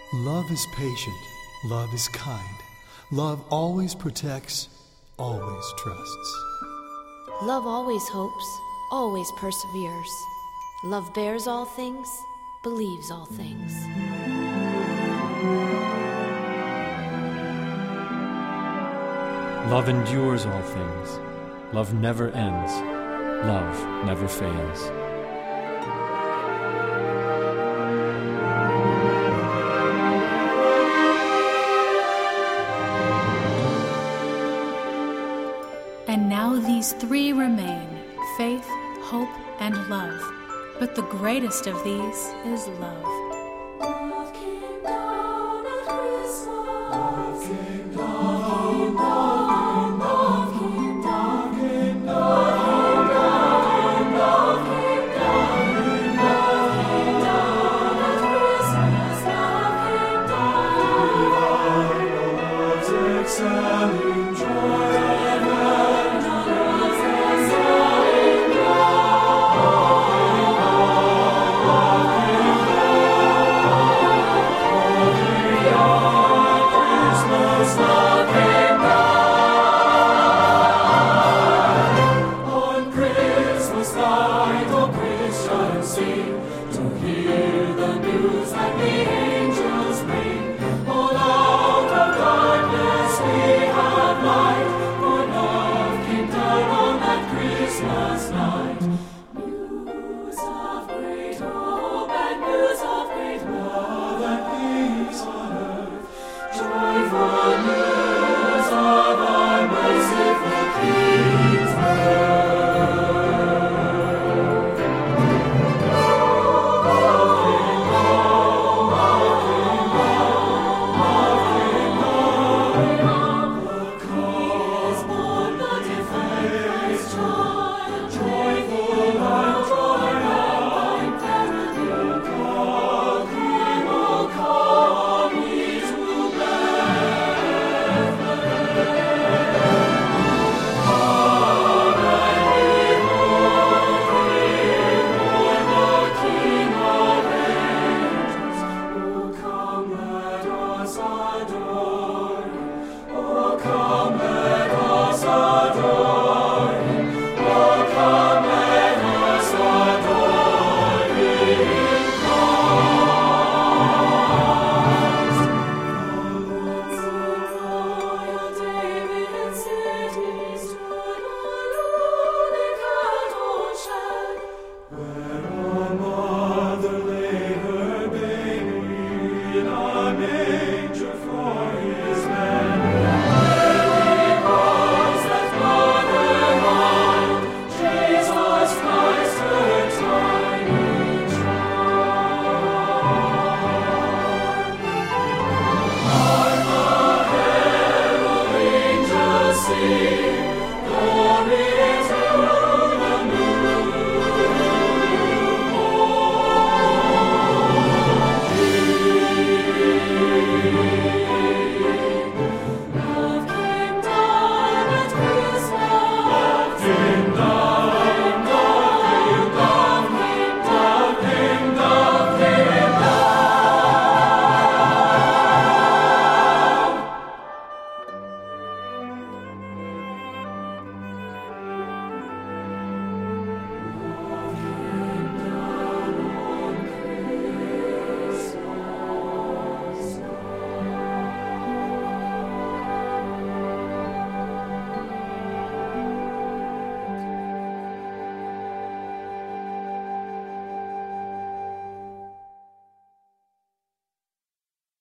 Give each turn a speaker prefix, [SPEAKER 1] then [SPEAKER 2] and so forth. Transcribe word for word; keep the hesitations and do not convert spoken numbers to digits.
[SPEAKER 1] Love is patient. Love is kind. Love always protects, always trusts.
[SPEAKER 2] Love always hopes, always perseveres. Love bears all things, believes all things.
[SPEAKER 3] Love endures all things. Love never ends. Love never fails.
[SPEAKER 4] And now these three remain, faith, hope, and love. But the greatest of these is love.
[SPEAKER 5] Love came down at Christmas. Love came down, love came down, love came down, love came down, love came down at Christmas. Love came down. Love's excelling joy. To hear the news that the